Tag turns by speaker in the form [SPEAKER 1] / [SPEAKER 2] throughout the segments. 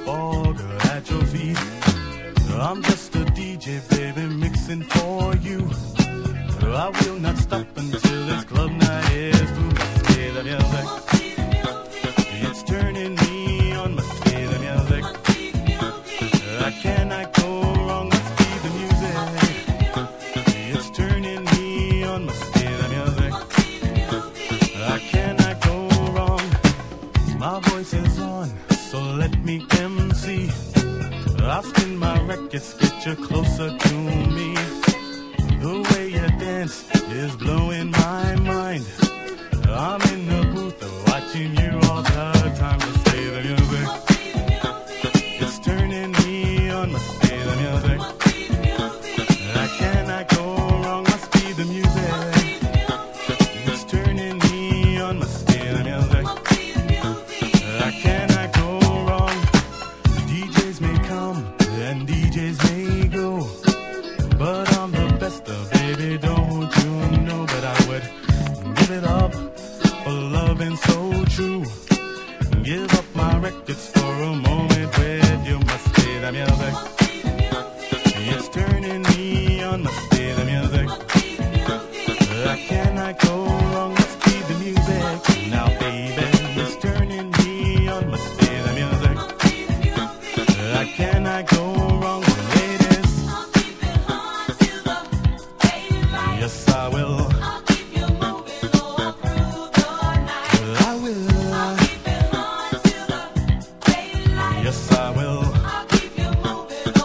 [SPEAKER 1] fall at your feet. I'm just a DJ, baby, mixing for you. I will not stop until this club night is through. Must play the music. It's turning me on. Must play the music. I cannot go wrong. Must be the music. It's turning me on. Must play the music. I cannot go wrong. My voice is on, so let me MC. I'll spin my records, get you closer to me. The way you dance is blowing my mind. I'm in the booth watching you all the time. Must play the music. It's turning me on. Must play the music. I cannot go wrong. Must be the music. It's turning me on. Must play the music. I cannot go wrong. DJs may come and DJs may go, but I'm the best, baby, don't you know? But I would give it up for loving so true. Give up my records for a moment with you. Must play the music. It's turning me on. Must play the music. I cannot go wrong. Must be the music. Now, baby, it's turning me on. Must play the music. I cannot go wrong. Ladies, yes, I will. I will. Yes, I will.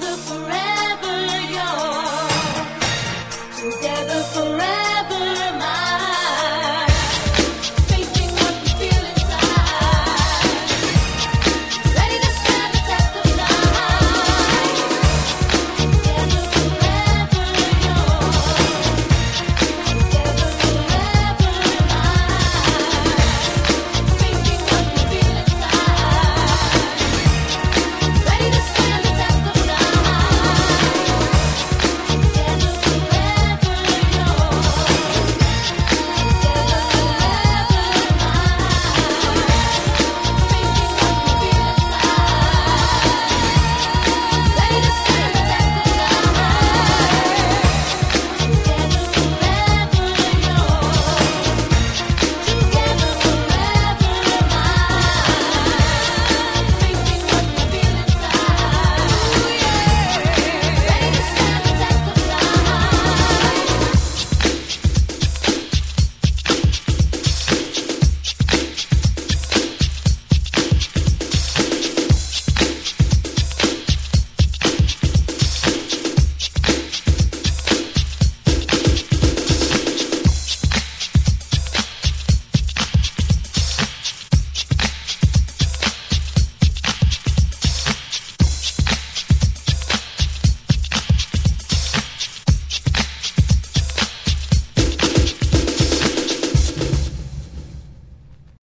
[SPEAKER 2] together forever.